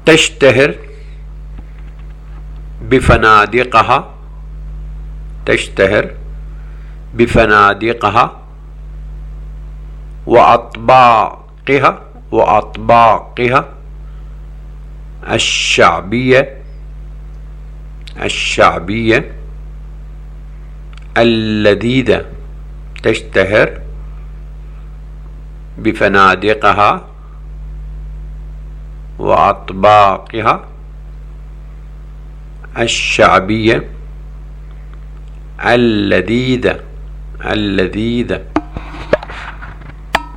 تشتهر بفنادقها، تشتهر بفنادقها وأطباقها، وأطباقها الشعبية، الشعبية اللذيذة. تشتهر بفنادقها وأطباقها الشعبية اللذيذة، اللذيذة.